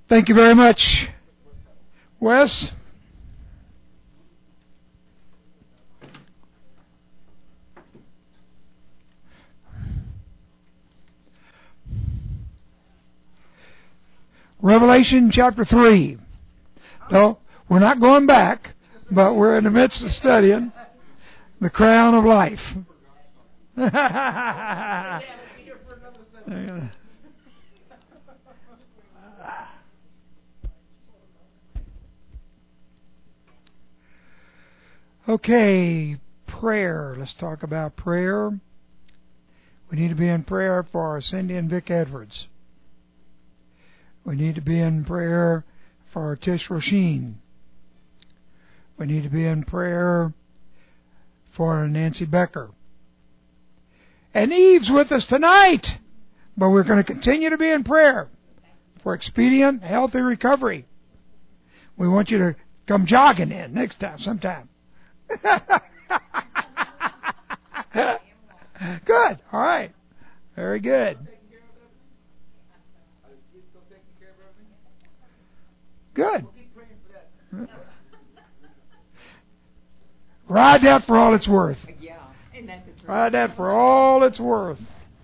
Thank you very much, Wes. Revelation chapter 3. No, we're not going back, but we're in the midst of studying the crown of life. Okay, prayer. Let's talk about prayer. We need to be in prayer for Cindy and Vic Edwards. We need to be in prayer for Tish Roisin. We need to be in prayer for Nancy Becker. And Eve's with us tonight, but we're going to continue to be in prayer for expedient, healthy recovery. We want you to come jogging in next time, sometime. Good. All right. Very good. Good. Ride that for all it's worth. Ride that for all it's worth.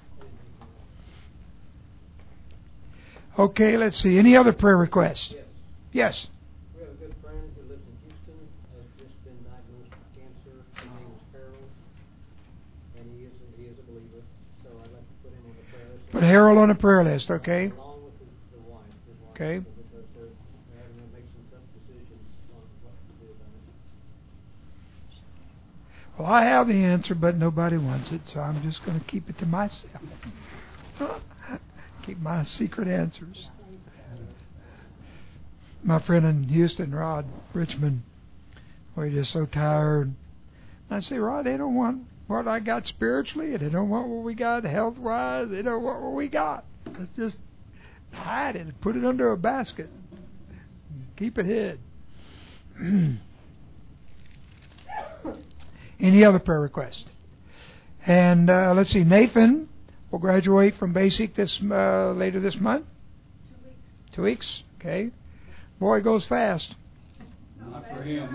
Okay, let's see. Any other prayer requests? Yes. We have a good friend who lives in Houston, has just been diagnosed with cancer. His name is Harold, and he is a believer. So I'd like to put him on the prayer list. Put Harold on the prayer list, okay? Along with the wife. Okay. Because they're having to make some tough decisions on what to do about it. Well, I have the answer, but nobody wants it, so I'm just going to keep it to myself. Keep my secret answers. My friend in Houston, Rod Richmond, we're just so tired. I say, Rod, they don't want what I got spiritually, and they don't want what we got health-wise. They don't want what we got. Let's just hide it and put it under a basket. Keep it hid. Any other prayer requests? And let's see, Nathan will graduate from basic later this month. 2 weeks. 2 weeks. Okay. Boy, it goes fast. Not for him.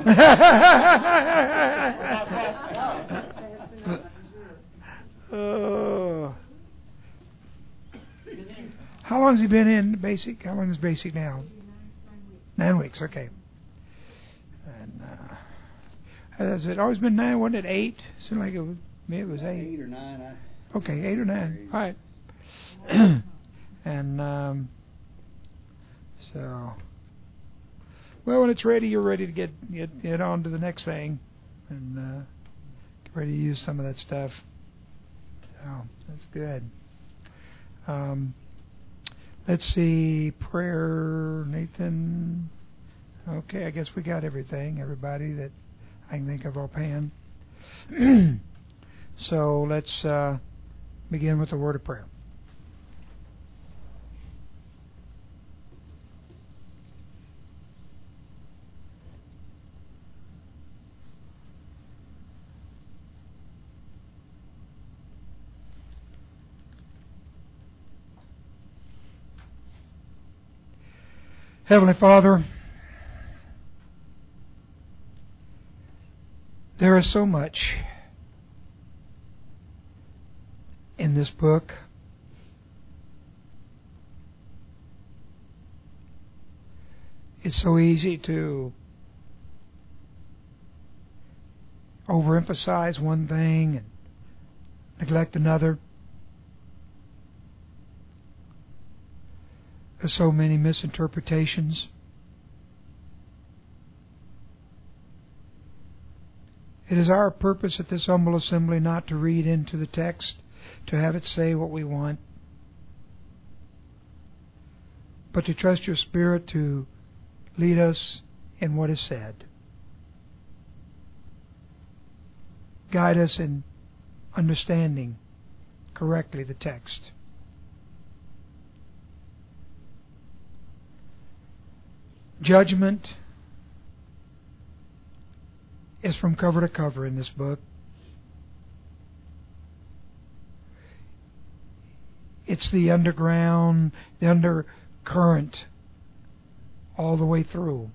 How long has he been in basic? How long is basic now? 9 weeks. Okay. And has it always been 9? Wasn't it 8? Seemed like maybe it was 8. 8 or 9. Okay, 8 or 9. All right. And so, well, when it's ready, you're ready to get on to the next thing, and get ready to use some of that stuff. So that's good. Let's see, prayer, Nathan. Okay, I guess we got everything. Everybody that I can think of offhand. So let's begin with the word of prayer. Heavenly Father, there is so much in this book. It's so easy to overemphasize one thing and neglect another. There's so many misinterpretations. It is our purpose at this humble assembly not to read into the text, to have it say what we want, but to trust your Spirit to lead us in what is said. Guide us in understanding correctly the text. Judgment is from cover to cover in this book. It's the underground, the undercurrent all the way through.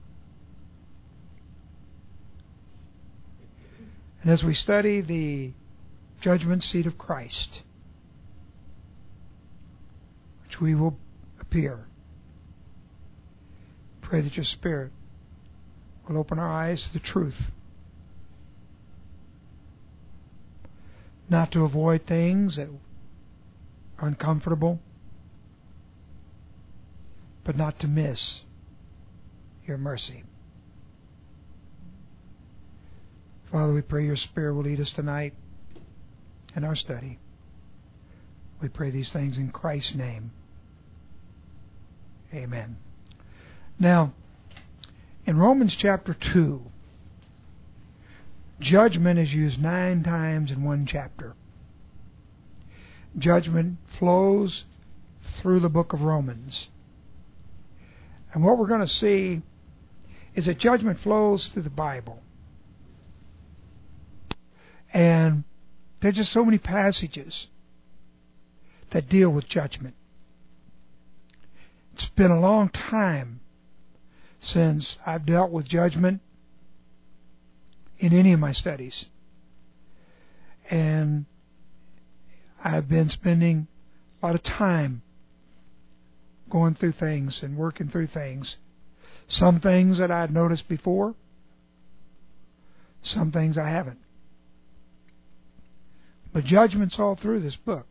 And as we study the judgment seat of Christ, which we will appear, pray that your Spirit will open our eyes to the truth, not to avoid things that are uncomfortable, but not to miss your mercy. Father, we pray your Spirit will lead us tonight in our study. We pray these things in Christ's name. Amen. Now, in Romans chapter 2, judgment is used 9 times in one chapter. Judgment flows through the book of Romans. And what we're going to see is that judgment flows through the Bible. And there are just so many passages that deal with judgment. It's been a long time since I've dealt with judgment in any of my studies. And I've been spending a lot of time going through things and working through things. Some things that I'd noticed before, some things I haven't. But judgment's all through this book.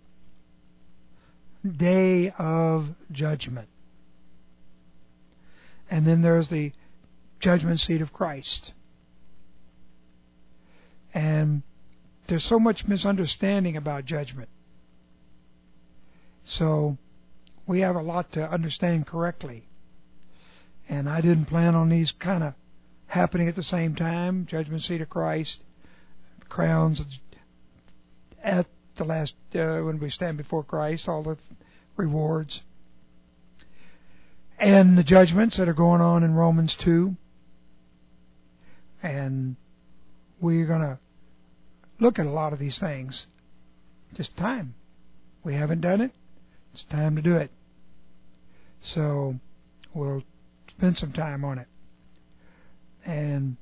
Day of judgment. And then there's the judgment seat of Christ. And there's so much misunderstanding about judgment. So we have a lot to understand correctly. And I didn't plan on these kind of happening at the same time. Judgment seat of Christ, crowns at the last, when we stand before Christ, all the rewards. And the judgments that are going on in Romans 2. And we're going to look at a lot of these things. Just time. We haven't done it. It's time to do it. So we'll spend some time on it. And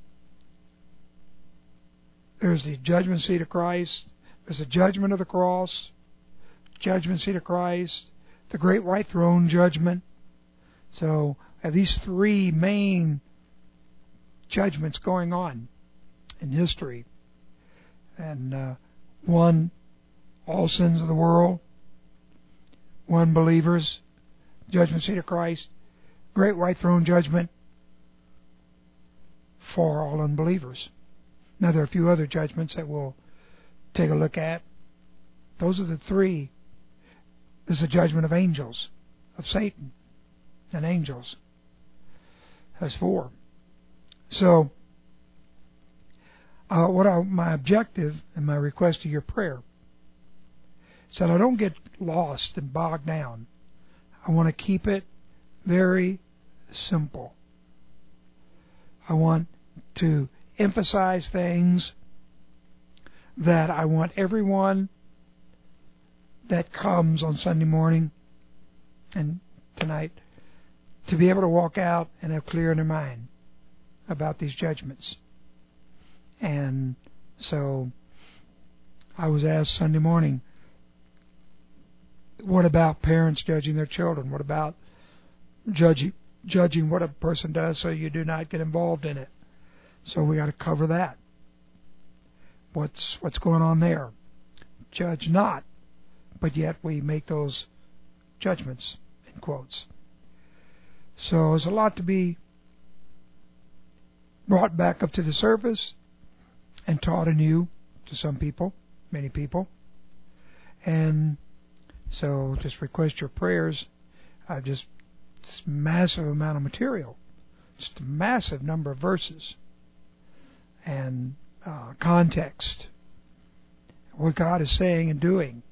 there's the judgment seat of Christ. There's the judgment of the cross. Judgment seat of Christ. The great white throne judgment. So these 3 main judgments going on in history. And one, all sins of the world. 1, believers. Judgment seat of Christ. Great white throne judgment for all unbelievers. Now there are a few other judgments that we'll take a look at. Those are the 3. There's the judgment of angels, of Satan and angels. That's 4. So, my objective and my request to your prayer is that I don't get lost and bogged down. I want to keep it very simple. I want to emphasize things that I want everyone that comes on Sunday morning and tonight to be able to walk out and have clear in their mind about these judgments. And so I was asked Sunday morning, what about parents judging their children? What about judging what a person does so you do not get involved in it? So we got to cover that. What's going on there? Judge not, but yet we make those judgments, in quotes. So there's a lot to be brought back up to the surface and taught anew to some people, many people. And so just request your prayers. Just this massive amount of material, just a massive number of verses and context, what God is saying and doing.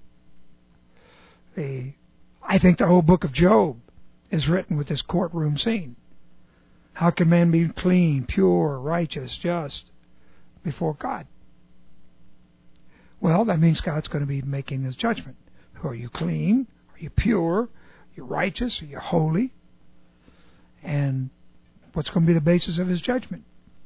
I think the whole book of Job is written with this courtroom scene. How can man be clean, pure, righteous, just before God? Well, that means God's going to be making his judgment. Are you clean? Are you pure? Are you righteous? Are you holy? And what's going to be the basis of His judgment.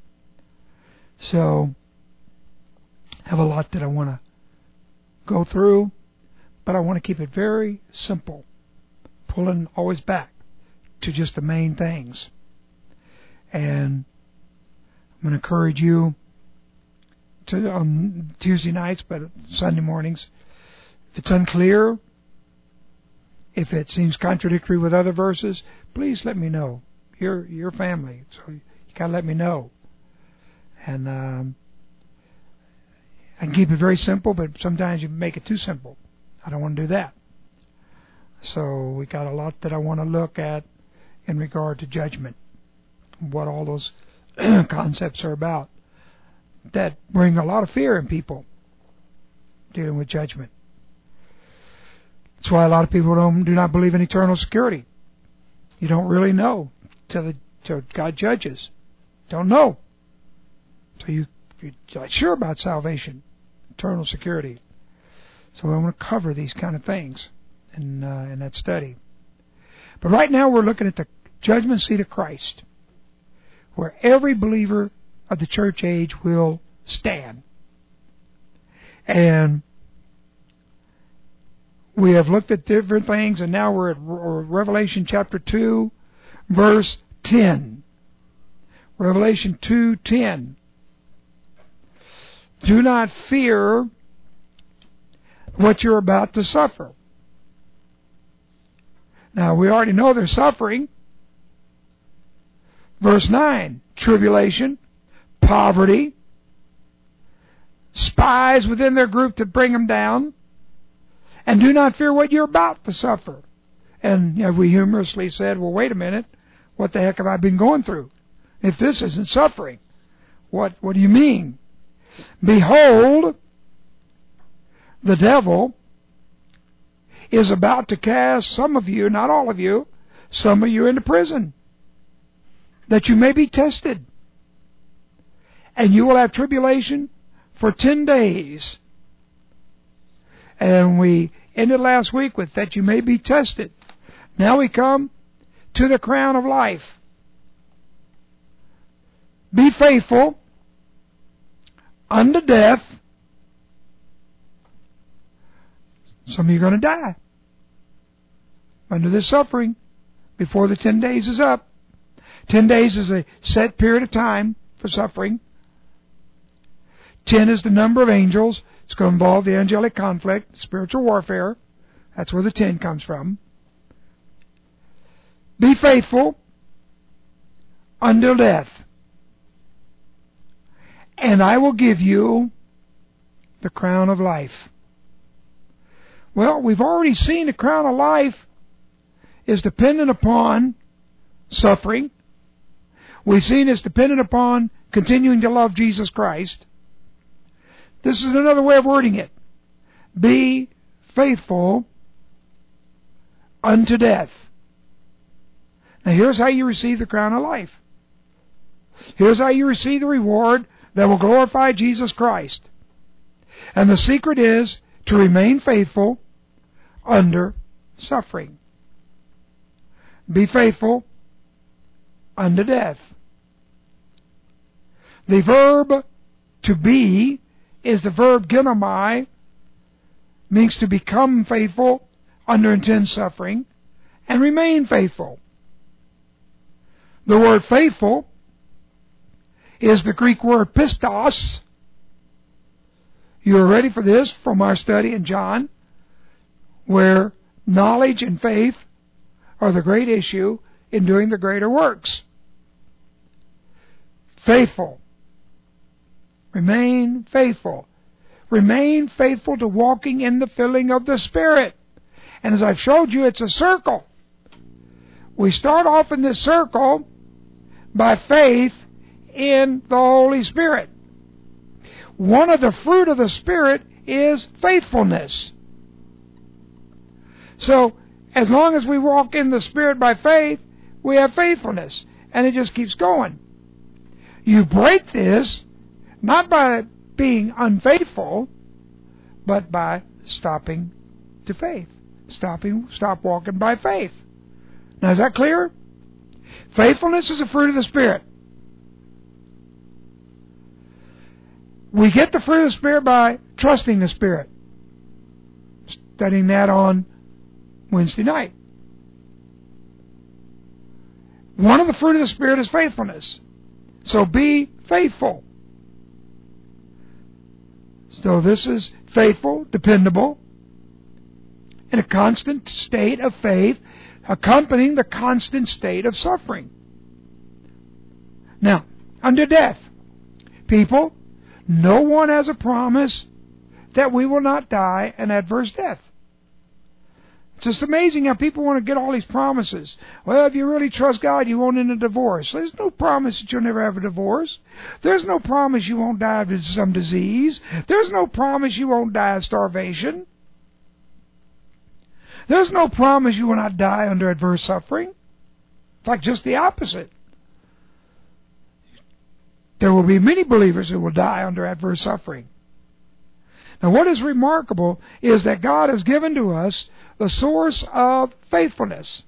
So, I have a lot that I want to go through, but I want to keep it very simple, pulling always back to just the main things. And I'm going to encourage you to on Tuesday nights, but Sunday mornings, if it's unclear, if it seems contradictory with other verses, please let me know. You're your family, so you got to let me know. And I can keep it very simple, but sometimes you make it too simple. I don't want to do that. So we got a lot that I want to look at in regard to judgment, what all those concepts are about that bring a lot of fear in people dealing with judgment. That's why a lot of people do not believe in eternal security. You don't really know till God judges. Don't know. So you're not sure about salvation, eternal security. So I want to cover these kind of things in that study. But right now we're looking at the judgment seat of Christ, where every believer of the church age will stand. And we have looked at different things, and now we're at Revelation chapter 2, verse 10. Revelation 2:10. Do not fear what you're about to suffer. Now, we already know they're suffering. Verse 9, tribulation, poverty, spies within their group to bring them down, and do not fear what you're about to suffer. And we humorously said, well, wait a minute, what the heck have I been going through? If this isn't suffering, what do you mean? Behold, the devil is about to cast some of you, not all of you, some of you into prison, that you may be tested. And you will have tribulation for 10 days. And we ended last week with that you may be tested. Now we come to the crown of life. Be faithful unto death. Some of you are going to die under this suffering before the 10 days is up. 10 days is a set period of time for suffering. 10 is the number of angels. It's going to involve the angelic conflict, spiritual warfare. That's where the 10 comes from. Be faithful until death, and I will give you the crown of life. Well, we've already seen the crown of life is dependent upon suffering. We've seen it's dependent upon continuing to love Jesus Christ. This is another way of wording it. Be faithful unto death. Now here's how you receive the crown of life. Here's how you receive the reward that will glorify Jesus Christ. And the secret is to remain faithful under suffering. Be faithful unto death. The verb to be is the verb ginomai, means to become faithful under intense suffering and remain faithful. The word faithful is the Greek word pistos. You are ready for this from our study in John, where knowledge and faith are the great issue in doing the greater works. Faithful. Remain faithful. Remain faithful to walking in the filling of the Spirit. And as I've showed you, it's a circle. We start off in this circle by faith in the Holy Spirit. One of the fruit of the Spirit is faithfulness. So, as long as we walk in the Spirit by faith, we have faithfulness. And it just keeps going. You break this not by being unfaithful, but by stopping to faith. Stop walking by faith. Now, is that clear? Faithfulness is a fruit of the Spirit. We get the fruit of the Spirit by trusting the Spirit. Studying that on Wednesday night. One of the fruit of the Spirit is faithfulness. So be faithful. So this is faithful, dependable, in a constant state of faith, accompanying the constant state of suffering. Now, unto death. People, no one has a promise that we will not die an adverse death. It's just amazing how people want to get all these promises. Well, if you really trust God, you won't end a divorce. There's no promise that you'll never have a divorce. There's no promise you won't die of some disease. There's no promise you won't die of starvation. There's no promise you will not die under adverse suffering. In fact, just the opposite. There will be many believers who will die under adverse suffering. Now, what is remarkable is that God has given to us the source of faithfulness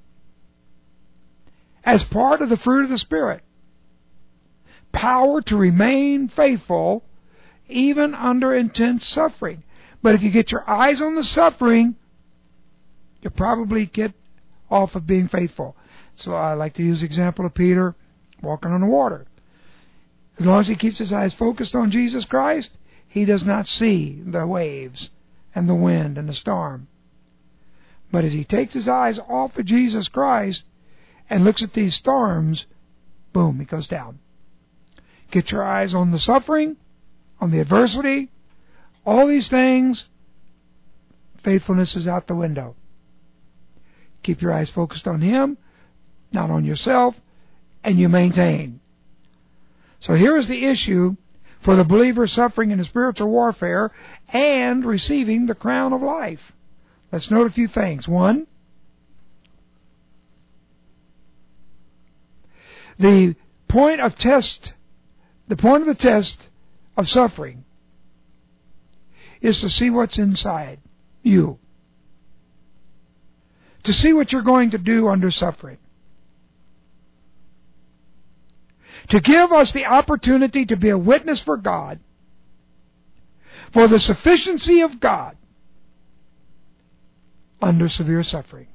as part of the fruit of the Spirit. Power to remain faithful even under intense suffering. But if you get your eyes on the suffering, you'll probably get off of being faithful. So I like to use the example of Peter walking on the water. As long as he keeps his eyes focused on Jesus Christ, he does not see the waves and the wind and the storm. But as he takes his eyes off of Jesus Christ and looks at these storms, boom, he goes down. Get your eyes on the suffering, on the adversity, all these things, faithfulness is out the window. Keep your eyes focused on Him, not on yourself, and you maintain. So here is the issue for the believer suffering in a spiritual warfare and receiving the crown of life. Let's note a few things. One, the point of the test of suffering is to see what's inside you. To see what you're going to do under suffering. To give us the opportunity to be a witness for God, for the sufficiency of God under severe suffering.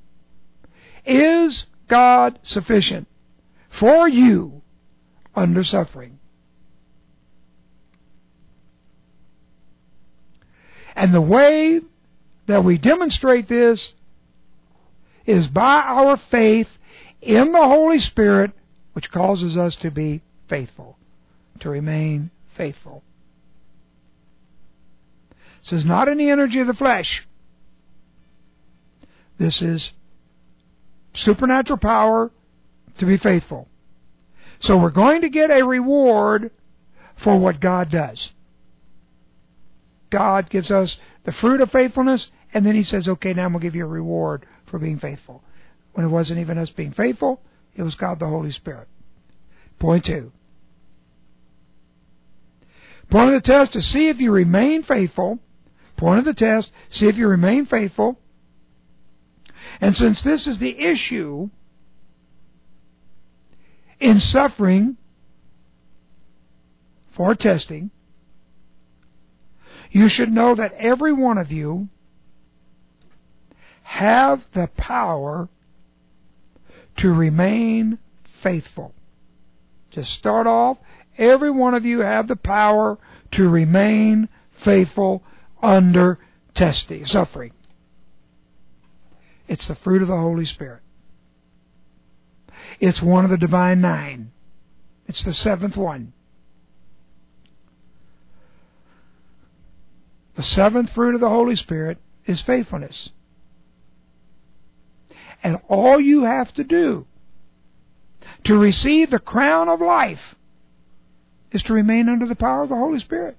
Is God sufficient for you under suffering? And the way that we demonstrate this is by our faith in the Holy Spirit, which causes us to be faithful, to remain faithful. This is not in the energy of the flesh. This is supernatural power to be faithful. So we're going to get a reward for what God does. God gives us the fruit of faithfulness, and then He says, okay, now I'm going to give you a reward for being faithful. When it wasn't even us being faithful, it was God the Holy Spirit. Point 2. Point of the test is see if you remain faithful. Point of the test, see if you remain faithful. And since this is the issue in suffering for testing, you should know that every one of you have the power to remain faithful. To start off, every one of you have the power to remain faithful under testing, suffering. It's the fruit of the Holy Spirit. It's one of the divine 9. It's the 7th one. The 7th fruit of the Holy Spirit is faithfulness. And all you have to do to receive the crown of life is to remain under the power of the Holy Spirit.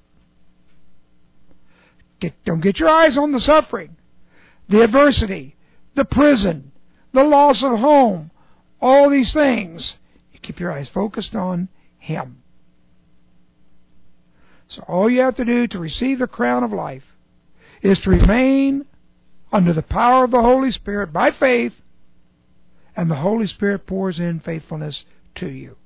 Don't get your eyes on the suffering, the adversity, the prison, the loss of home, all these things. You keep your eyes focused on Him. So all you have to do to receive the crown of life is to remain under the power of the Holy Spirit by faith and the Holy Spirit pours in faithfulness to you.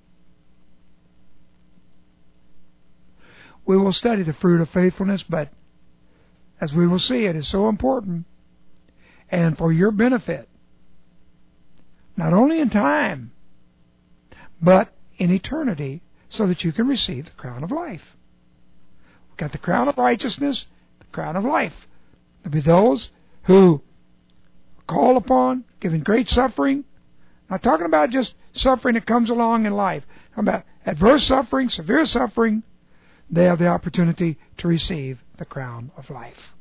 We will study the fruit of faithfulness, but as we will see, it is so important and for your benefit, not only in time, but in eternity, so that you can receive the crown of life. We've got the crown of righteousness, the crown of life. There'll be those who call upon, given great suffering. Not talking about just suffering that comes along in life. I'm talking about adverse suffering, severe suffering. They have the opportunity to receive the crown of life.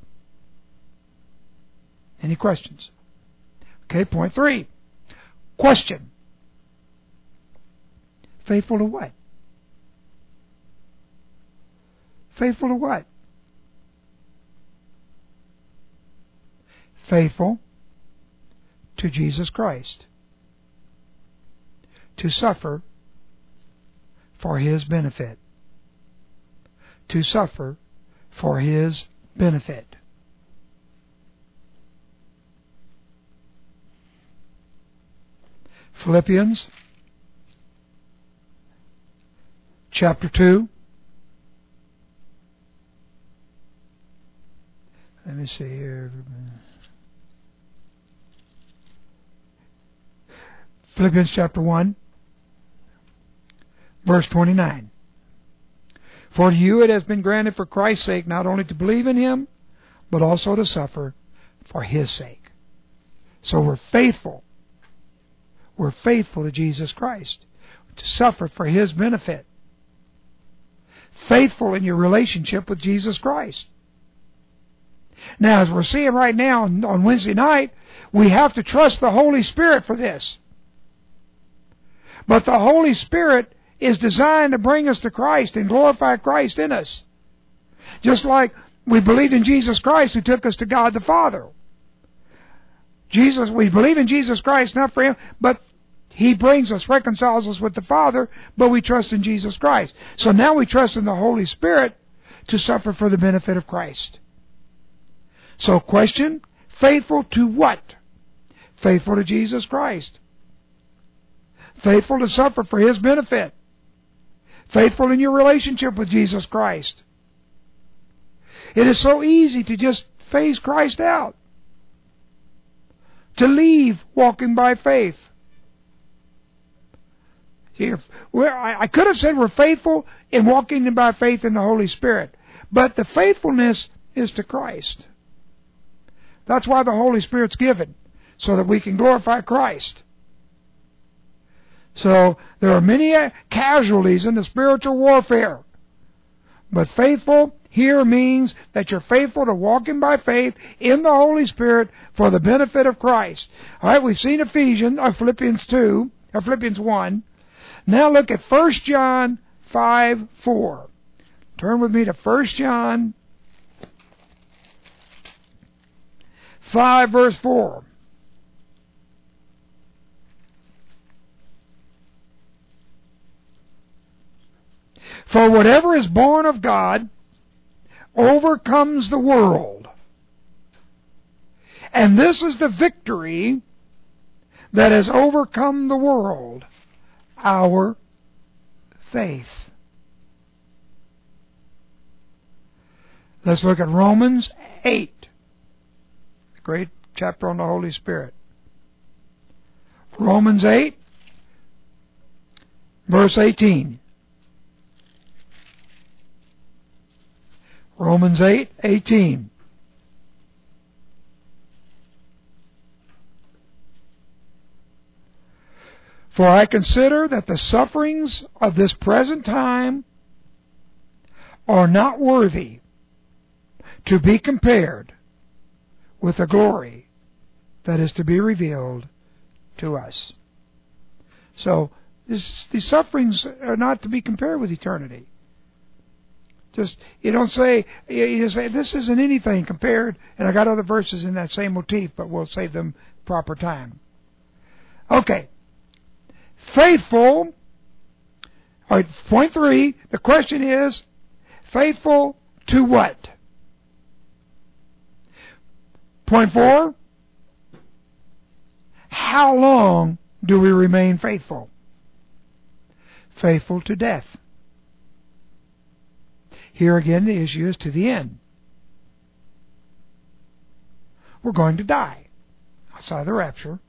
Any questions? Okay, point 3. Question. Faithful to what? Faithful to what? Faithful to Jesus Christ. To suffer for His benefit. To suffer for His benefit. Philippians chapter 2. Let me see here. Philippians chapter 1, verse 29. For to you it has been granted for Christ's sake not only to believe in Him, but also to suffer for His sake. So we're faithful. We're faithful to Jesus Christ, to suffer for His benefit. Faithful in your relationship with Jesus Christ. Now, as we're seeing right now on Wednesday night, we have to trust the Holy Spirit for this. But the Holy Spirit is designed to bring us to Christ and glorify Christ in us. Just like we believed in Jesus Christ who took us to God the Father. We believe in Jesus Christ, not for Him, but He brings us, reconciles us with the Father, but we trust in Jesus Christ. So now we trust in the Holy Spirit to suffer for the benefit of Christ. So question, faithful to what? Faithful to Jesus Christ. Faithful to suffer for His benefit. Faithful in your relationship with Jesus Christ. It is so easy to just phase Christ out. To leave walking by faith. I could have said we're faithful in walking by faith in the Holy Spirit. But the faithfulness is to Christ. That's why the Holy Spirit's given. So that we can glorify Christ. So there are many casualties in the spiritual warfare. But faithful here means that you're faithful to walking by faith in the Holy Spirit for the benefit of Christ. Alright, we've seen Philippians 2, or Philippians 1. Now look at 1 John 5:4. Turn with me to 1 John 5 verse 4. For whatever is born of God overcomes the world. And this is the victory that has overcome the world, our faith. Let's look at Romans 8, the great chapter on the Holy Spirit. Romans 8, verse 18. Romans 8:18. For I consider that the sufferings of this present time are not worthy to be compared with the glory that is to be revealed to us. So, these sufferings are not to be compared with eternity. You just say, this isn't anything compared, and I got other verses in that same motif, but we'll save them proper time. Okay. Faithful. All right, point 3, the question is, faithful to what? Point 4, how long do we remain faithful? Faithful to death. Here again, the issue is to the end. We're going to die outside the rapture,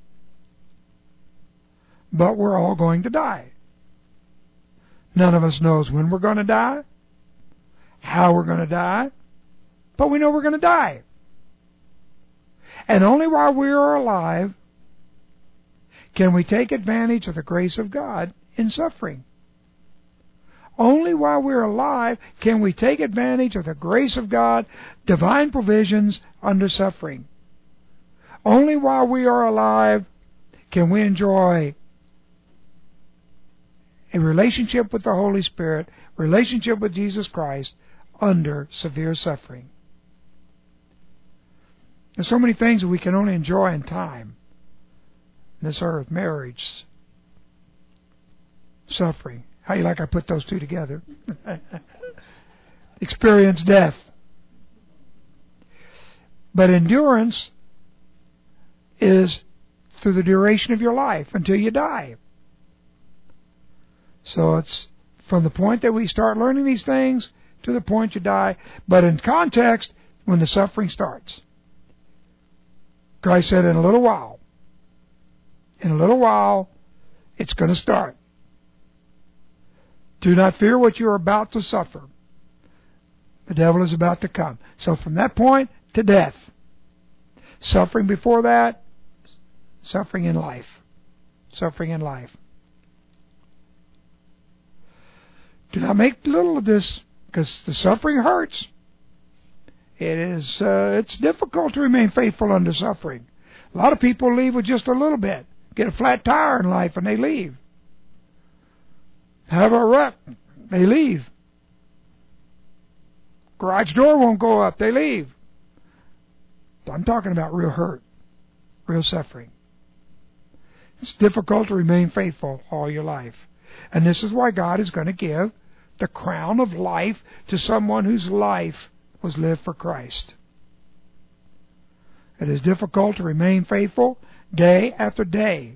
but we're all going to die. None of us knows when we're going to die, how we're going to die, but we know we're going to die. And only while we are alive can we take advantage of the grace of God in suffering. Only while we're alive can we take advantage of the grace of God, divine provisions under suffering. Only while we are alive can we enjoy a relationship with the Holy Spirit, relationship with Jesus Christ under severe suffering. There's so many things that we can only enjoy in time. This earth, marriage, suffering. How you like I put those two together? Experience death. But endurance is through the duration of your life until you die. So it's from the point that we start learning these things to the point you die, but in context, when the suffering starts. Christ said, in a little while, it's going to start. Do not fear what you are about to suffer. The devil is about to come. So from that point to death. Suffering before that, suffering in life. Suffering in life. Do not make little of this, because the suffering hurts. It's difficult to remain faithful under suffering. A lot of people leave with just a little bit. Get a flat tire in life and they leave. Have a wreck, they leave. Garage door won't go up, they leave. I'm talking about real hurt, real suffering. It's difficult to remain faithful all your life. And this is why God is going to give the crown of life to someone whose life was lived for Christ. It is difficult to remain faithful day after day.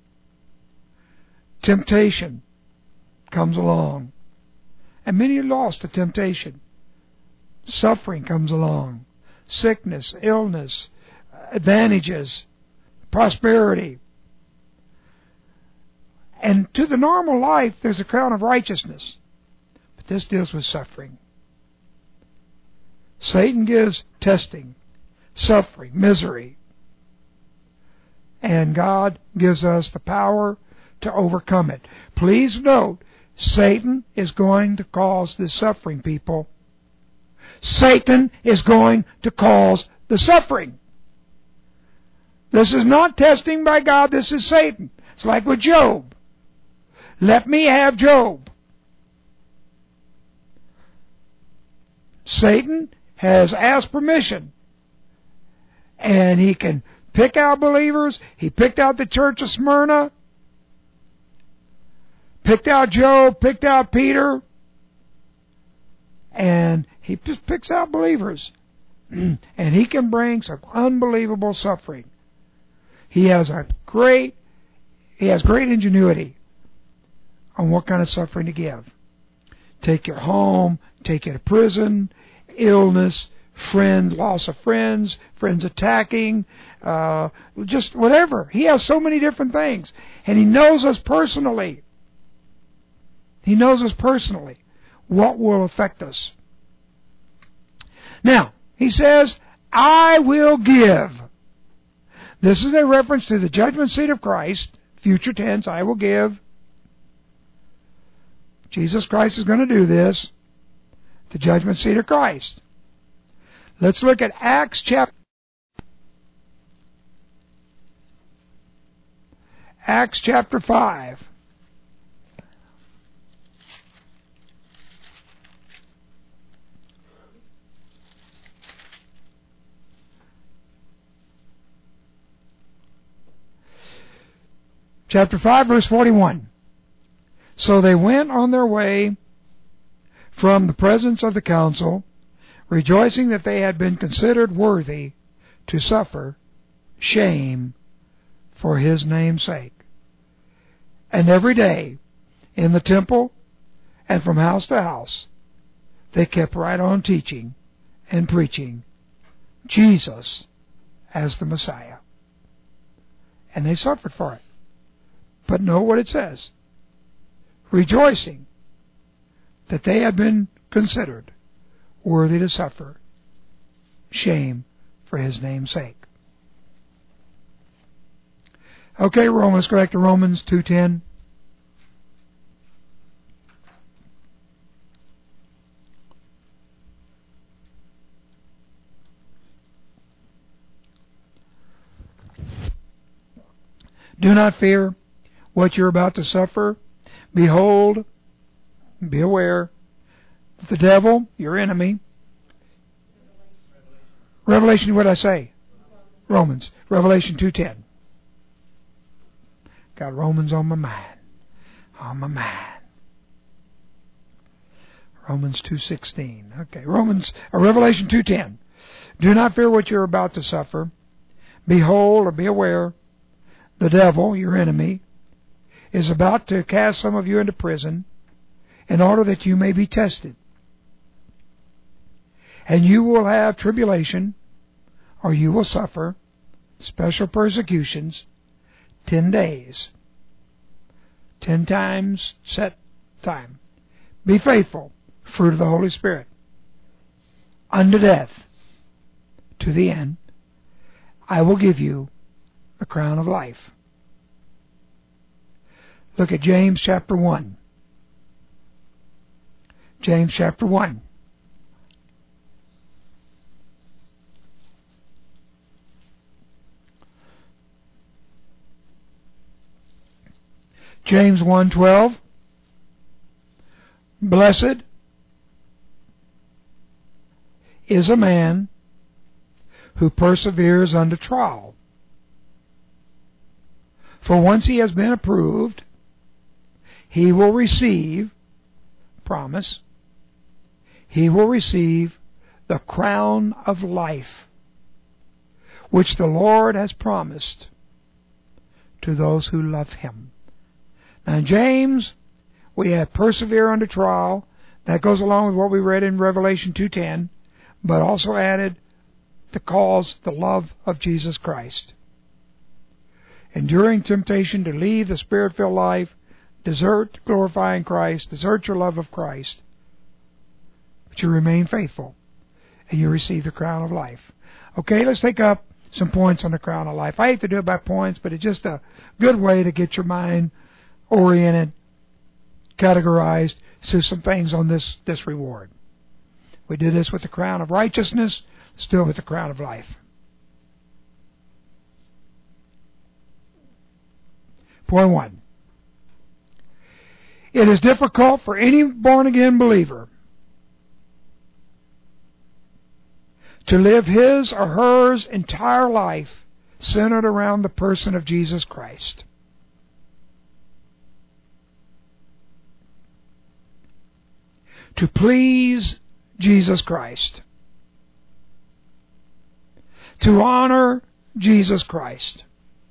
Temptation comes along, and many are lost to temptation. Suffering comes along. Sickness, illness, advantages, prosperity. And to the normal life, there's a crown of righteousness. But this deals with suffering. Satan gives testing, suffering, misery. And God gives us the power to overcome it. Please note, Satan is going to cause this suffering, people. Satan is going to cause the suffering. This is not testing by God, this is Satan. It's like with Job. Let me have Job. Satan has asked permission, and he can pick out believers. He picked out the church of Smyrna, picked out Job, picked out Peter, and he just picks out believers. And he can bring some unbelievable suffering. He has great ingenuity on what kind of suffering to give. Take you home, take you to prison, illness, loss of friends, friends attacking, just whatever. He has so many different things. And he knows us personally. He knows us personally. What will affect us. Now, he says, I will give. This is a reference to the judgment seat of Christ. Future tense, I will give. Jesus Christ is going to do this. The judgment seat of Christ. Let's look at Acts chapter 5. Chapter 5, verse 41. So they went on their way from the presence of the council, rejoicing that they had been considered worthy to suffer shame for his name's sake. And every day, in the temple and from house to house, they kept right on teaching and preaching Jesus as the Messiah. And they suffered for it. But know what it says. Rejoicing that they had been considered worthy to suffer shame for His name's sake. Okay, let's go back to Romans 2:10. Do not fear what you're about to suffer. Behold, be aware that the devil, your enemy, Revelation, what did I say? Romans. Revelation 2:10. Got Romans on my mind. On my mind. Romans 2:16. Okay, Revelation 2:10. Do not fear what you're about to suffer. Behold, or be aware, the devil, your enemy, is about to cast some of you into prison in order that you may be tested. And you will have tribulation, or you will suffer special persecutions 10 days. 10 times set time. Be faithful, fruit of the Holy Spirit, unto death, to the end. I will give you the crown of life. Look at James chapter 1. James chapter 1. James 1:12. Blessed is a man who perseveres under trial. For once he has been approved, he will receive, promise, he will receive the crown of life, which the Lord has promised to those who love Him. Now in James, we have persevere under trial. That goes along with what we read in Revelation 2:10, but also added the cause, the love of Jesus Christ. Enduring temptation to leave the Spirit-filled life, desert glorifying Christ, desert your love of Christ, but you remain faithful, and you receive the crown of life. Okay, let's take up some points on the crown of life. I hate to do it by points, but it's just a good way to get your mind oriented, categorized to some things on this reward. We did this with the crown of righteousness, still with the crown of life. Point 1. It is difficult for any born-again believer to live his or her entire life centered around the person of Jesus Christ. To please Jesus Christ. To honor Jesus Christ.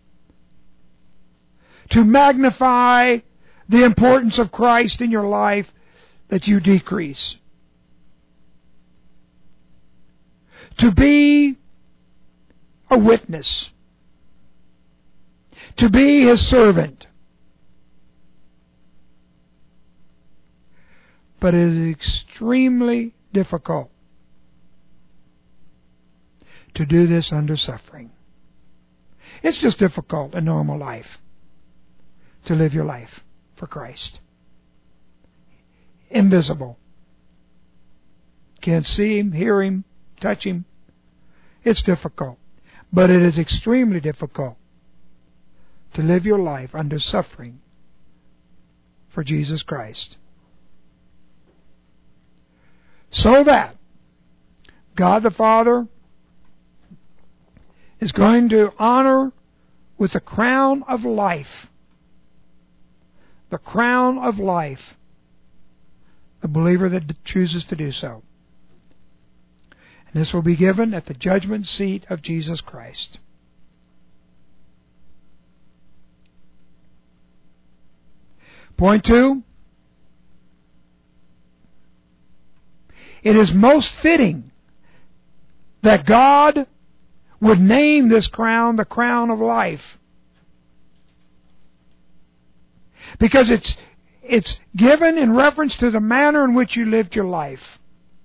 To magnify the importance of Christ in your life that you decrease. To be a witness. To be His servant. But it is extremely difficult to do this under suffering. It's just difficult in normal life to live your life for Christ. Invisible. Can't see Him, hear Him, touch Him. It's difficult. But it is extremely difficult to live your life under suffering for Jesus Christ. So that God the Father is going to honor with the crown of life, the crown of life, the believer that chooses to do so. And this will be given at the judgment seat of Jesus Christ. Point 2. It is most fitting that God would name this crown the crown of life. Because it's given in reference to the manner in which you lived your life.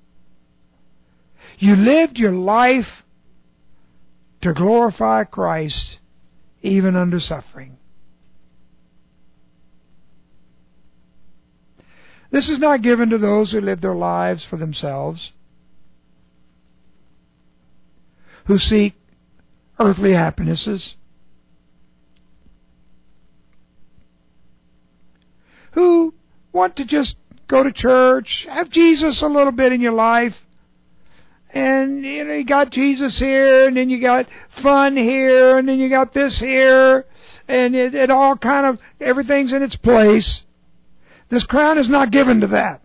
You lived your life to glorify Christ even under suffering. This is not given to those who live their lives for themselves, who seek earthly happinesses, who want to just go to church, have Jesus a little bit in your life, and you got Jesus here, and then you got fun here, and then you got this here, and it all kind of, everything's in its place. This crown is not given to that.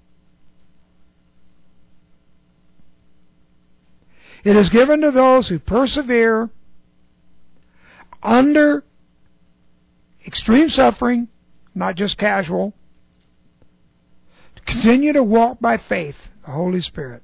It is given to those who persevere under extreme suffering, not just casual, to continue to walk by faith, the Holy Spirit.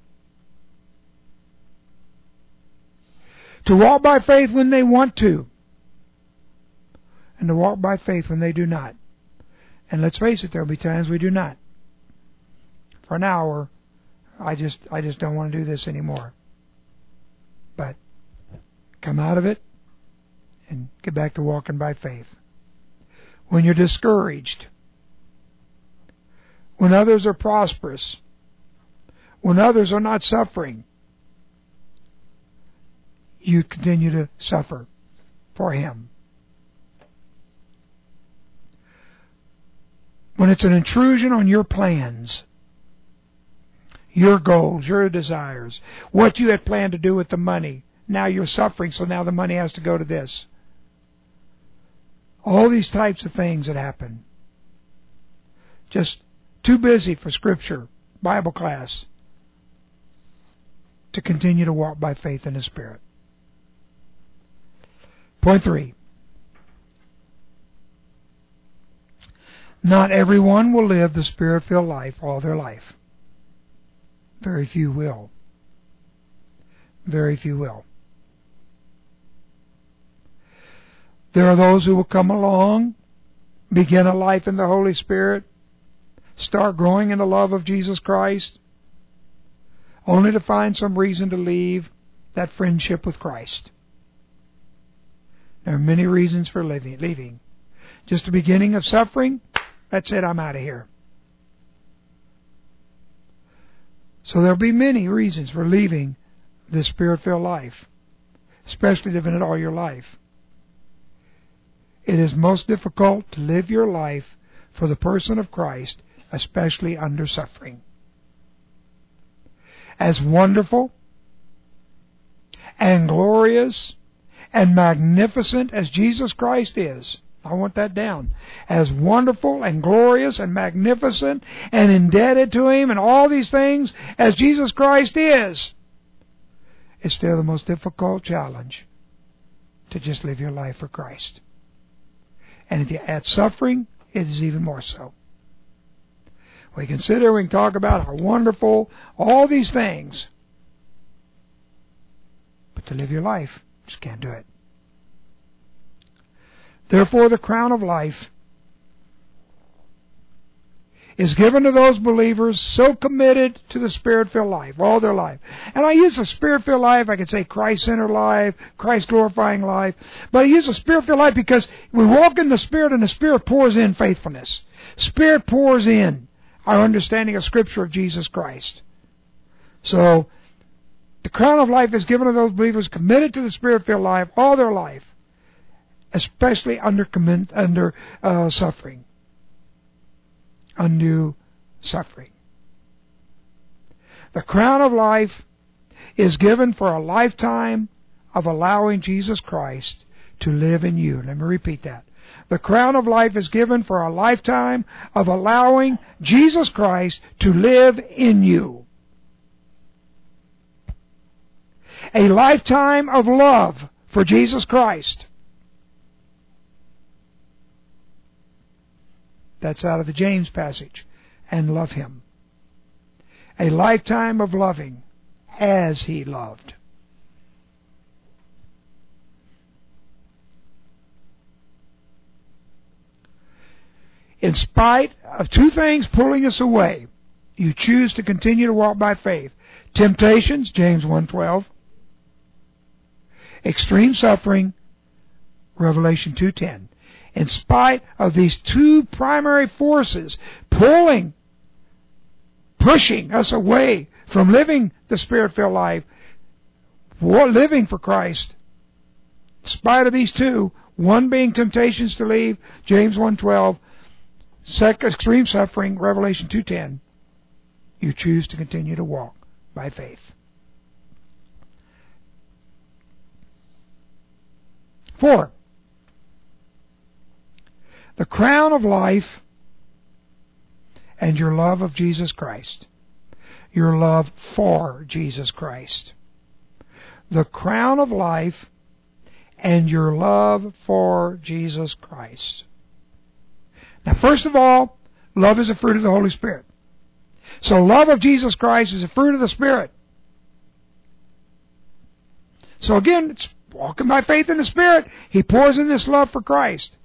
To walk by faith when they want to, and to walk by faith when they do not. And let's face it, there will be times we do not. For an hour, I just don't want to do this anymore. But come out of it and get back to walking by faith. When you're discouraged, when others are prosperous, when others are not suffering, you continue to suffer for Him. When it's an intrusion on your plans, your goals, your desires, what you had planned to do with the money, now you're suffering, so now the money has to go to this. All these types of things that happen. Just too busy for Scripture, Bible class, to continue to walk by faith in the Spirit. Point 3. Not everyone will live the Spirit-filled life all their life. Very few will. Very few will. There are those who will come along, begin a life in the Holy Spirit, start growing in the love of Jesus Christ, only to find some reason to leave that friendship with Christ. There are many reasons for leaving. Just the beginning of suffering, that's it, I'm out of here. So there'll be many reasons for leaving this Spirit-filled life, especially living it all your life. It is most difficult to live your life for the person of Christ, especially under suffering. As wonderful and glorious and magnificent as Jesus Christ is, I want that down. As wonderful and glorious and magnificent and indebted to Him and all these things as Jesus Christ is, it's still the most difficult challenge to just live your life for Christ. And if you add suffering, it is even more so. We can sit here, we can talk about how wonderful, all these things, but to live your life, just can't do it. Therefore, the crown of life is given to those believers so committed to the Spirit-filled life, all their life. And I use the Spirit-filled life, I could say Christ-centered life, Christ-glorifying life, but I use the Spirit-filled life because we walk in the Spirit and the Spirit pours in faithfulness. Spirit pours in our understanding of Scripture of Jesus Christ. So, the crown of life is given to those believers committed to the Spirit-filled life, all their life, especially under suffering. Undue suffering. The crown of life is given for a lifetime of allowing Jesus Christ to live in you. Let me repeat that. The crown of life is given for a lifetime of allowing Jesus Christ to live in you. A lifetime of love for Jesus Christ. That's out of the James passage. And love Him. A lifetime of loving as He loved. In spite of two things pulling us away, you choose to continue to walk by faith. Temptations, James 1:12. Extreme suffering, Revelation 2:10. In spite of these two primary forces pushing us away from living the Spirit-filled life, living for Christ, in spite of these two, one being temptations to leave, James 1:12, extreme suffering, Revelation 2:10, you choose to continue to walk by faith. 4. The crown of life and your love of Jesus Christ. Your love for Jesus Christ. The crown of life and your love for Jesus Christ. Now, first of all, love is a fruit of the Holy Spirit. So love of Jesus Christ is a fruit of the Spirit. So again, it's walking by faith in the Spirit. He pours in this love for Christ.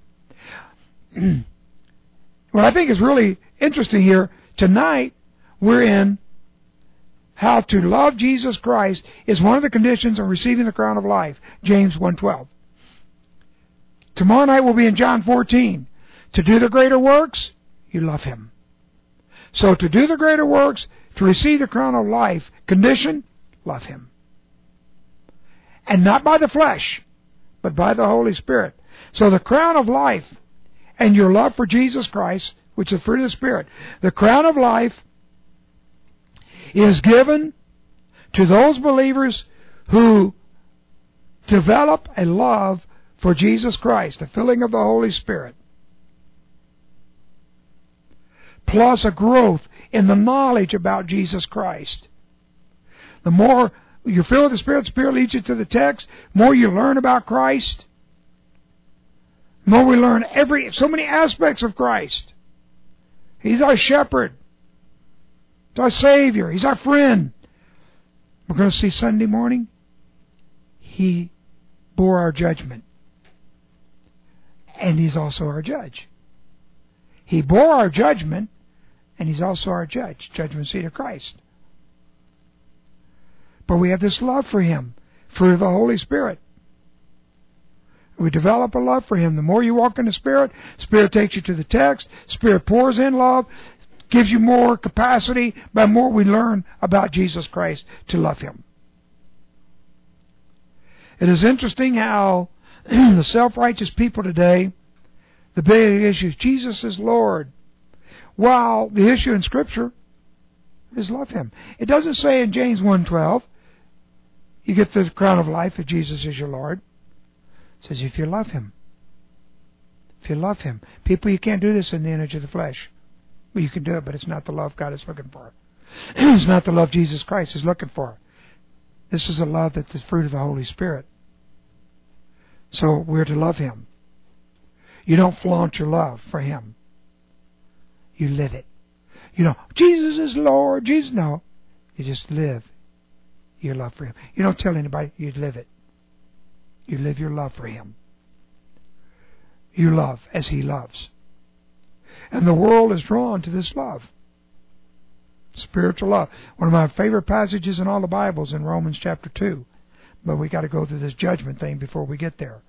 What I think is really interesting here, tonight we're in how to love Jesus Christ is one of the conditions of receiving the crown of life, James 1:12. Tomorrow night we'll be in John 14. To do the greater works, you love Him. So to do the greater works, to receive the crown of life, condition, love Him. And not by the flesh, but by the Holy Spirit. So the crown of life and your love for Jesus Christ, which is the fruit of the Spirit, the crown of life is given to those believers who develop a love for Jesus Christ, the filling of the Holy Spirit, plus a growth in the knowledge about Jesus Christ. The more you're filled with the Spirit leads you to the text, the more you learn about Christ, the more we learn so many aspects of Christ. He's our shepherd. He's our Savior. He's our friend. We're going to see Sunday morning, He bore our judgment. And He's also our judge. He bore our judgment, and He's also our judge, judgment seat of Christ. But we have this love for Him, fruit of the Holy Spirit. We develop a love for Him. The more you walk in the Spirit takes you to the text, Spirit pours in love, gives you more capacity, by more we learn about Jesus Christ to love Him. It is interesting how the self-righteous people today, the big issue is Jesus is Lord, while the issue in Scripture is love Him. It doesn't say in James 1:12, you get the crown of life if Jesus is your Lord. It says if you love Him. If you love Him. People, you can't do this in the image of the flesh. Well, you can do it, but it's not the love God is looking for. It's not the love Jesus Christ is looking for. This is a love that's the fruit of the Holy Spirit. So we're to love Him. You don't flaunt your love for Him. You live it. You know, Jesus is Lord. Jesus, no. You just live your love for Him. You don't tell anybody, you live it. You live your love for Him. You love as He loves. And the world is drawn to this love. Spiritual love. One of my favorite passages in all the Bibles in Romans chapter 2. But we got to go through this judgment thing before we get there.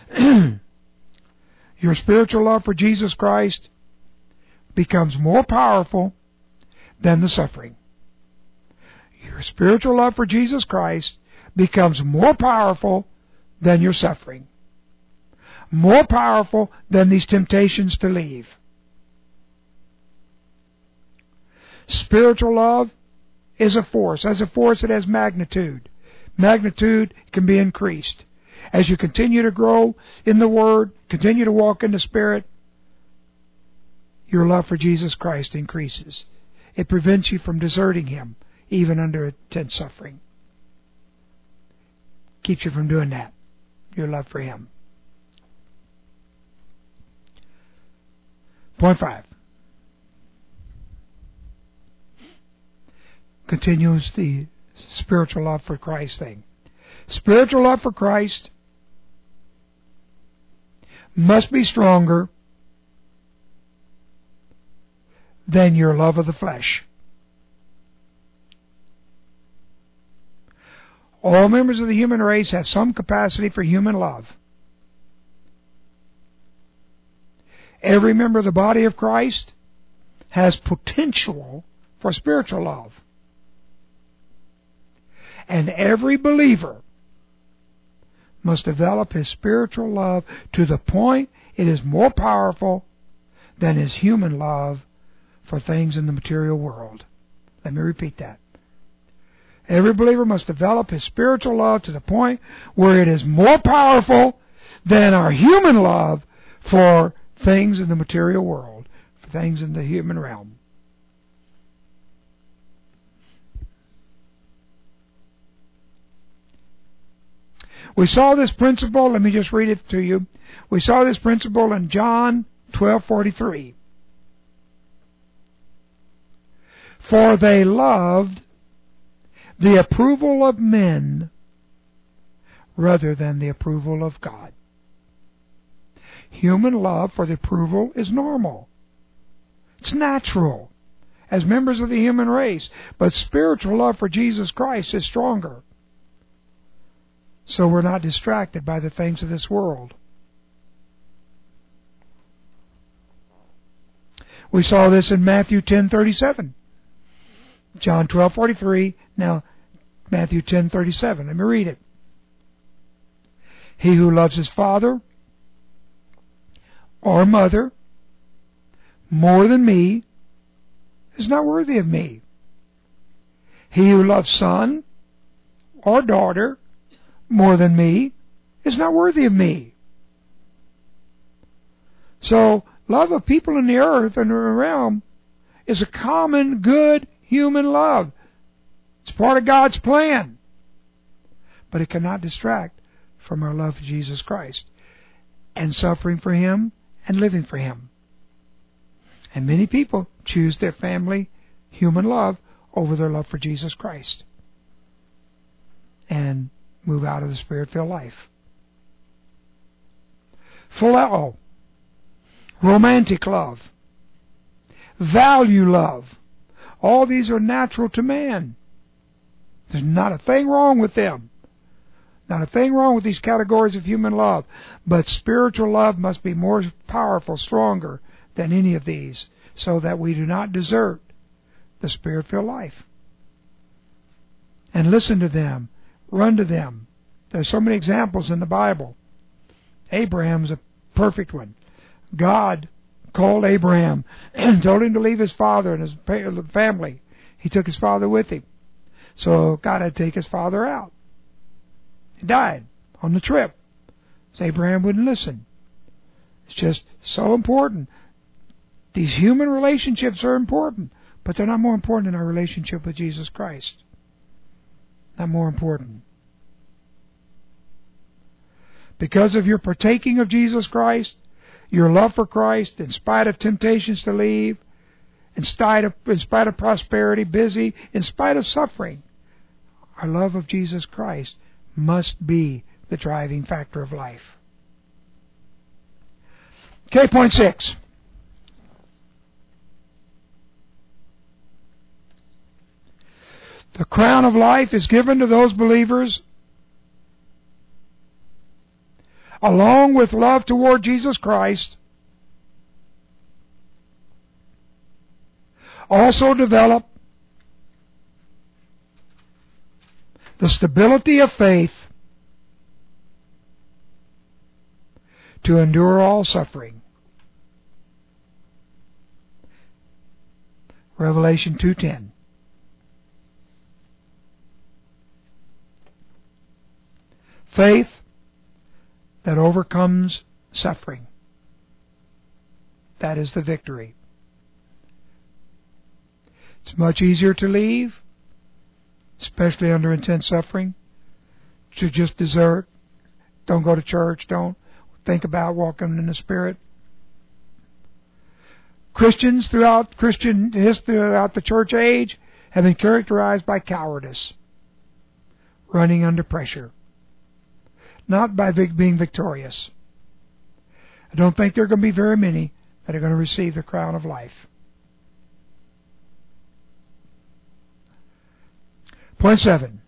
Your spiritual love for Jesus Christ becomes more powerful than the suffering. Your spiritual love for Jesus Christ becomes more powerful than your suffering. More powerful than these temptations to leave. Spiritual love is a force. As a force, it has magnitude. Magnitude can be increased. As you continue to grow in the Word, continue to walk in the Spirit, your love for Jesus Christ increases. It prevents you from deserting Him, even under intense suffering. Keeps you from doing that. Your love for Him. Point 5. continues the spiritual love for Christ thing. Spiritual love for Christ must be stronger than your love of the flesh. All members of the human race have some capacity for human love. Every member of the body of Christ has potential for spiritual love. And every believer must develop his spiritual love to the point it is more powerful than his human love for things in the material world. Let me repeat that. Every believer must develop his spiritual love to the point where it is more powerful than our human love for things in the material world, for things in the human realm. We saw this principle, let me just read it to you. We saw this principle in John 12:43. For they loved the approval of men rather than the approval of God. Human love for the approval is normal. It's natural as members of the human race. But spiritual love for Jesus Christ is stronger. So we're not distracted by the things of this world. We saw this in Matthew 10:37. John 12:43. Now, Matthew 10:37. Let me read it. He who loves his father or mother more than me is not worthy of me. He who loves son or daughter more than me is not worthy of me. So, love of people in the earth and the realm is a common, good human love. It's part of God's plan. But it cannot distract from our love for Jesus Christ and suffering for Him and living for Him. And many people choose their family, human love, over their love for Jesus Christ and move out of the Spirit-filled life. Phileo, romantic love, value love, all these are natural to man. There's not a thing wrong with them. Not a thing wrong with these categories of human love. But spiritual love must be more powerful, stronger than any of these, so that we do not desert the Spirit-filled life. And listen to them. Run to them. There's so many examples in the Bible. Abraham's a perfect one. God called Abraham and told him to leave his father and his family. He took his father with him. So God had to take his father out. He died on the trip. So Abraham wouldn't listen. It's just so important. These human relationships are important, but they're not more important than our relationship with Jesus Christ. Not more important. Because of your partaking of Jesus Christ, your love for Christ, in spite of temptations to leave, in spite of prosperity, busy, in spite of suffering, our love of Jesus Christ must be the driving factor of life. Okay, point 6. The crown of life is given to those believers along with love toward Jesus Christ, also develop the stability of faith to endure all suffering. Revelation 2:10. Faith that overcomes suffering. That is the victory. It's much easier to leave, especially under intense suffering, to just desert, don't go to church, don't think about walking in the Spirit. Christians throughout Christian history, throughout the church age, have been characterized by cowardice, running under pressure, not by being victorious. I don't think there are going to be very many that are going to receive the crown of life. Point 7.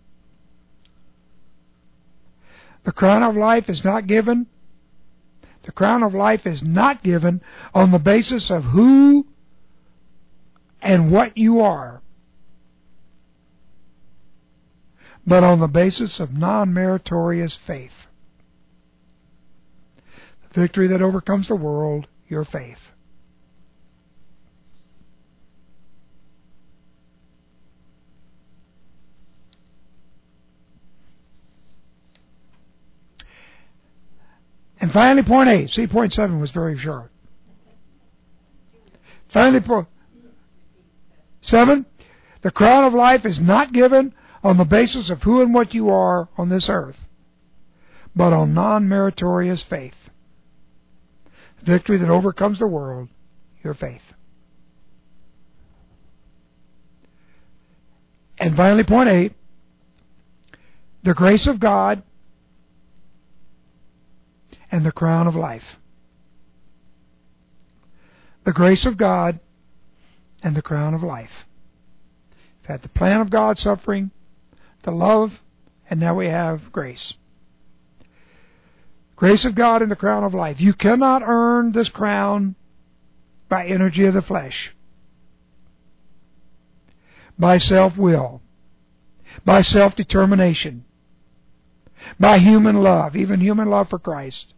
The crown of life is not given. The crown of life is not given on the basis of who and what you are, but on the basis of non-meritorious faith. The victory that overcomes the world, your faith. And finally, point 8. See, point 7 was very short. Finally, point 7. The crown of life is not given on the basis of who and what you are on this earth, but on non-meritorious faith. The victory that overcomes the world, your faith. And finally, point 8. The grace of God and the crown of life. The grace of God and the crown of life. We've had the plan of God suffering, the love, and now we have grace. Grace of God and the crown of life. You cannot earn this crown by energy of the flesh, by self-will, by self-determination, by human love, even human love for Christ.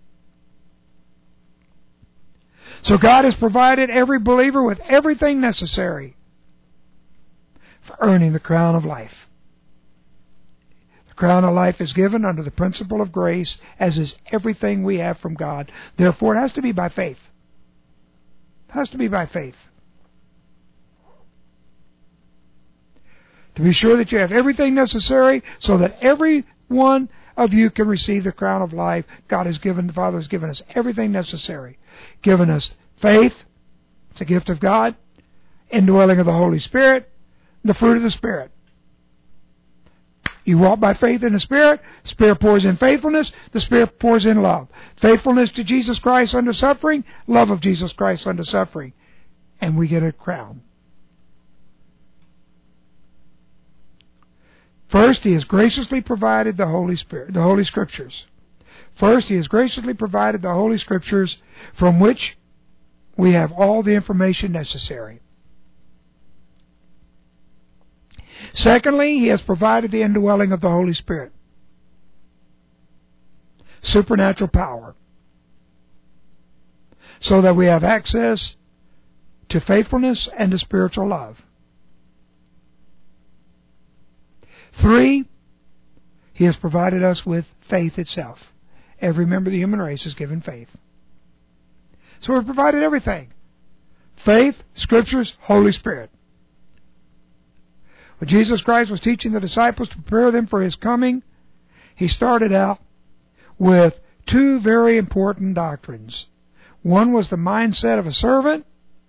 So God has provided every believer with everything necessary for earning the crown of life. The crown of life is given under the principle of grace, as is everything we have from God. Therefore, it has to be by faith. It has to be by faith. To be sure that you have everything necessary so that every one of you can receive the crown of life. God has given, the Father has given us everything necessary. Given us faith, it's a gift of God, indwelling of the Holy Spirit, the fruit of the Spirit. You walk by faith in the Spirit. The Spirit pours in faithfulness. The Spirit pours in love. Faithfulness to Jesus Christ under suffering. Love of Jesus Christ under suffering. And we get a crown. First, He has graciously provided the Holy Spirit, the Holy Scriptures. First, He has graciously provided the Holy Scriptures from which we have all the information necessary. Secondly, He has provided the indwelling of the Holy Spirit. Supernatural power. So that we have access to faithfulness and to spiritual love. 3, He has provided us with faith itself. Every member of the human race is given faith. So we're provided everything. Faith, Scriptures, Holy Spirit. When Jesus Christ was teaching the disciples to prepare them for His coming, He started out with 2 very important doctrines. One was the mindset of a servant.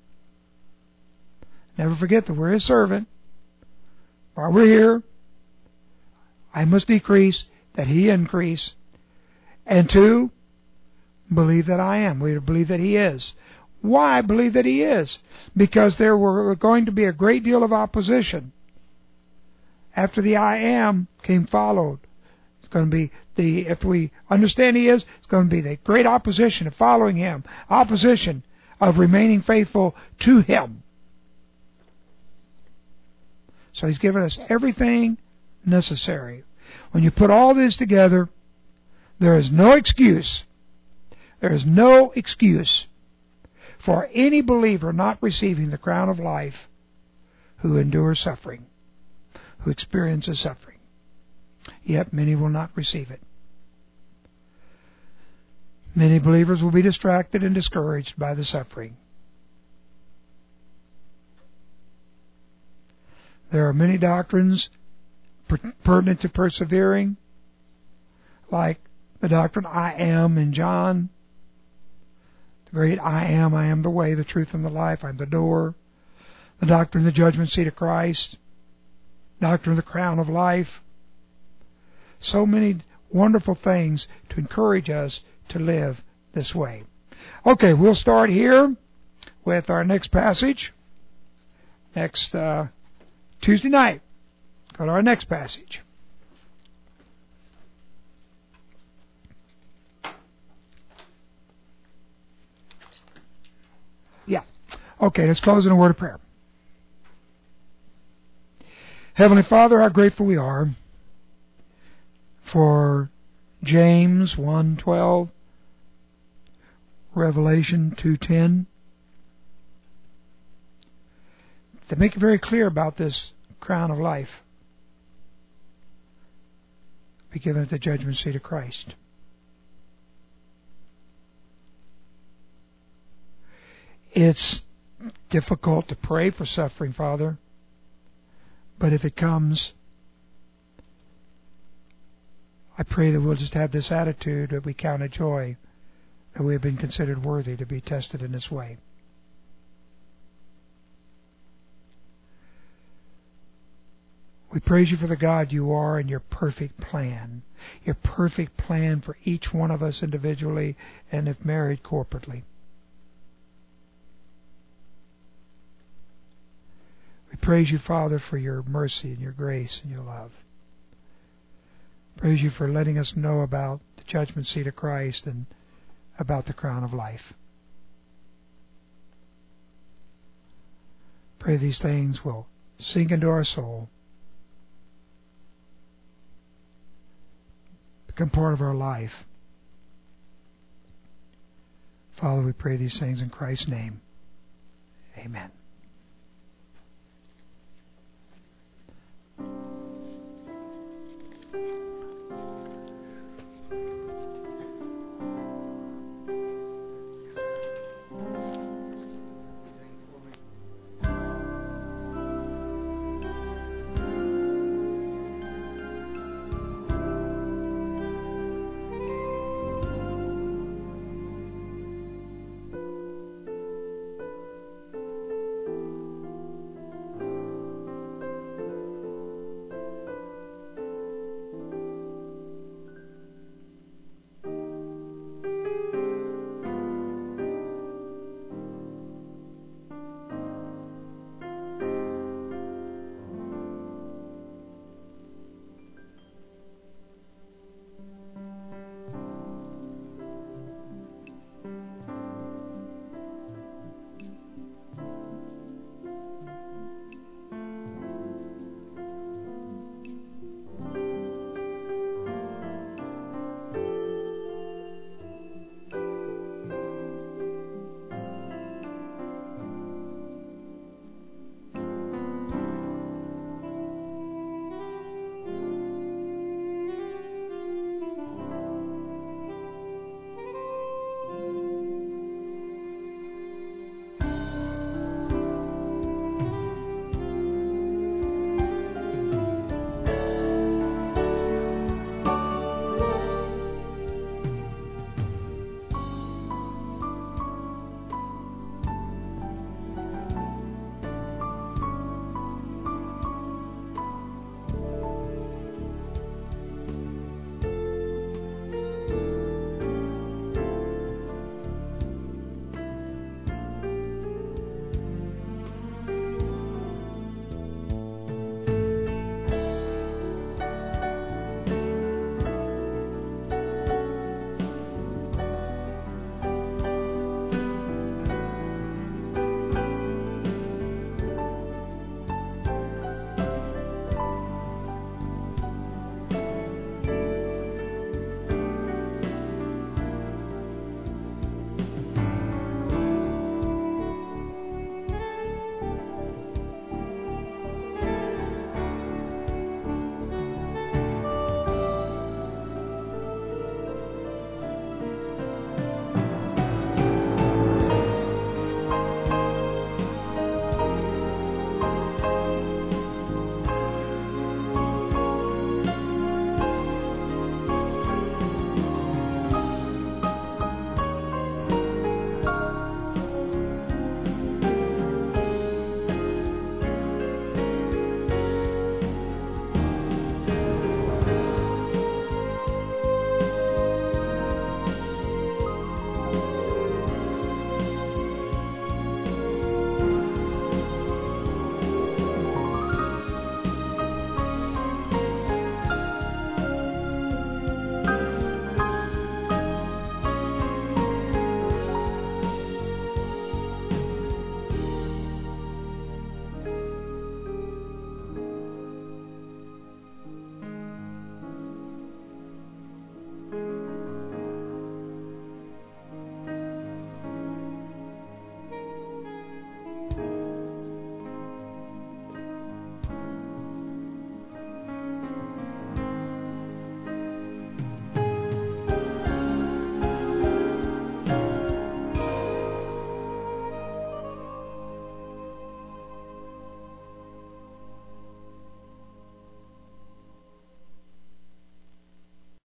Never forget that we're His servant. While we're here, I must decrease, that He increase. And 2, believe that I am. We believe that He is. Why believe that He is? Because there were going to be a great deal of opposition. After the I am came followed. It's going to be if we understand He is, it's going to be the great opposition of following Him. Opposition of remaining faithful to Him. So He's given us everything necessary. When you put all this together, there is no excuse. There is no excuse for any believer not receiving the crown of life who endures suffering, who experiences suffering. Yet many will not receive it. Many believers will be distracted and discouraged by the suffering. There are many doctrines pertinent to persevering, like the doctrine I am in John, the great I am the way, the truth, and the life, I'm the door, the doctrine of the judgment seat of Christ, doctrine of the crown of life. So many wonderful things to encourage us to live this way. Okay, we'll start here with our next passage next Tuesday night. Go to our next passage. Yeah. Okay, let's close in a word of prayer. Heavenly Father, how grateful we are for James 1:12, Revelation 2:10. They make it very clear about this crown of life. Be given at the judgment seat of Christ. It's difficult to pray for suffering, Father, but if it comes, I pray that we'll just have this attitude that we count it joy that we have been considered worthy to be tested in this way. We praise you for the God you are and your perfect plan for each one of us individually and if married corporately. We praise you, Father, for your mercy and your grace and your love. Praise you for letting us know about the judgment seat of Christ and about the crown of life. Pray these things will sink into our soul, become part of our life. Father, we pray these things in Christ's name. Amen.